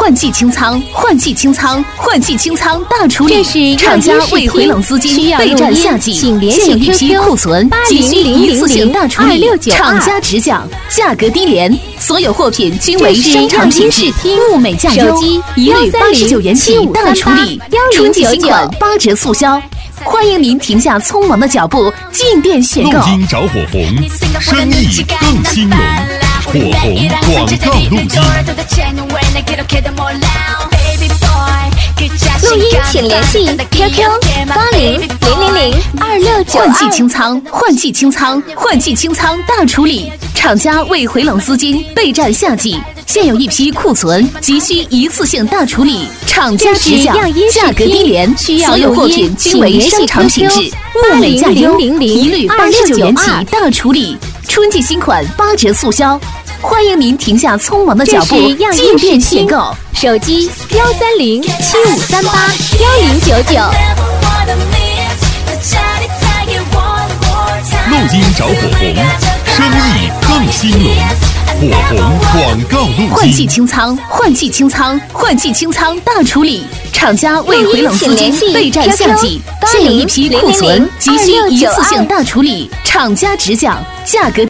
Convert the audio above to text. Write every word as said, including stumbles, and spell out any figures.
换季清仓，换季清仓，换季清仓大处理。 这是厂家为回笼资金，备战夏季， 请联现有系一批 Q Q 库存，急需一次性大处理。厂家直降，价格低廉，所有货品均为商场品质，物美价优，一律八十九元起大处理。春季新款八折促销。欢迎您停下匆忙的脚步，进店选购。 路金找火红，生意更兴隆。火红广告路金。 录音请联系 Q Q 八零零零零二六九二。 换季清仓，换季清仓，换季清仓大处理。厂家为回笼资金，备战夏季，现有一批库存，急需一次性大处理。厂家直降，价格低廉，所有货品均为商场品质，物美价优，一律八十九元起大处理。春季新款八折促销。欢迎您停下匆忙的脚步，进店选购。 手机幺三零七五三八幺零九九。 路金找火红，生意更兴隆。火红广告路金。 换季清仓，换季清仓，换季清仓大处理。厂家为回笼资金，备战夏季，现有一批库存，急需一次性大处理。厂家直降，价格